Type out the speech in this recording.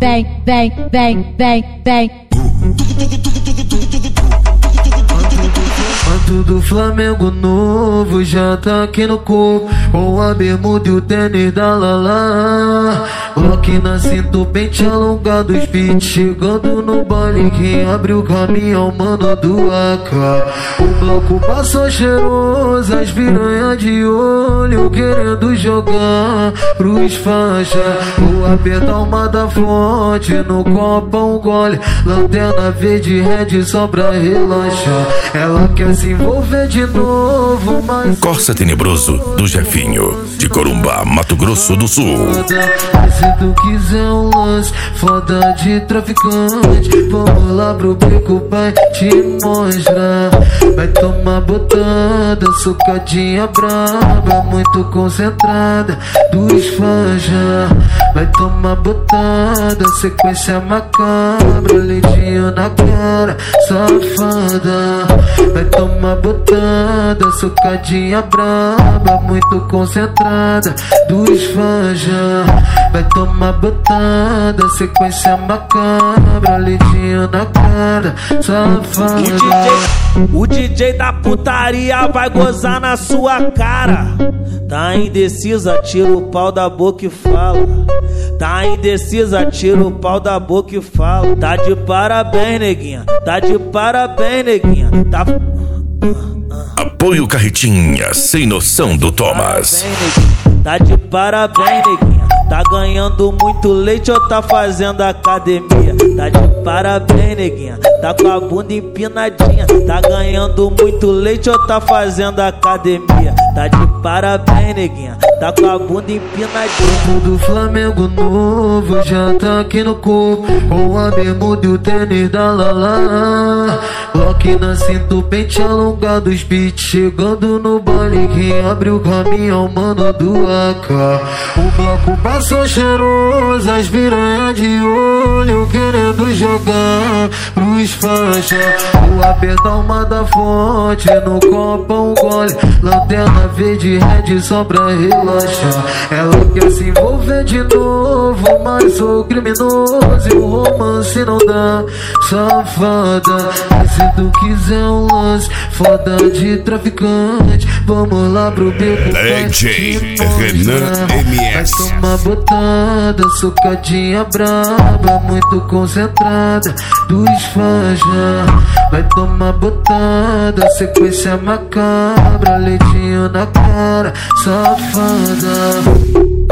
vem, vem, vem, vem, vem. Manto do Flamengo novo já tá aqui no corpo, com a bermuda e o tênis da Lala. Glock na cinta, pente alongado, os beats chegando no baile. Quem abre o caminho é o mano do AK. O bloco passou cheiroso, as piranha de olho querendo jogar pros faixa. O aperta alma da fonte, no copo um gole, lanterna verde red só pra relaxar. Ela quer se envolver de novo, mas Corsa Tenebroso do Jefinho, de Corumbá, Mato Grosso do Sul. Se tu quiser um lance foda de traficante, vamos lá pro beco, vai te mostrar. Vai tomar botada, socadinha braba, muito concentrada, dos fãs já. Vai tomar botada, sequência macabra, leitinho na cara, safada. Vai tomar botada, socadinha braba, muito concentrada, dos fãs já. Vai tomar botada, sequência macabra, leitinho na cara, safada. O DJ da putaria vai gozar na sua cara. Tá indecisa, tira o pau da boca e fala. Tá indecisa, tira o pau da boca e fala. Tá de parabéns, neguinha. Tá de parabéns, neguinha. Tá... Apoio Carretinha, sem noção do Thomas. Tá de parabéns, neguinha. Tá ganhando muito leite ou tá fazendo academia? Tá de parabéns, neguinha. Tá com a bunda empinadinha. Tá ganhando muito leite ou tá fazendo academia? Tá de parabéns, neguinha. Tá com a bunda empinadinha. O do Flamengo novo já tá aqui no corpo, com a bermuda e o tênis da Lala. Glock na cinta, pente alongado, os beats chegando no baile. Quem abre o caminho é o mano do AK. O bloco passou cheiroso, as piranha de olho querendo jogar pros faixa. O aperta alma da fonte, no copo um gole, lanterna verde red só pra relaxar. Ela quer se envolver de novo, mas sou criminoso e o romance não dá, safada. Se tu quiser um lance foda de traficante, vamos lá pro beco, DJ Renan MS. Vai tomar botada, socadinha braba, muito concentrada, dos fãs já. Vai tomar botada, sequência macabra, leitinho na cara, safada.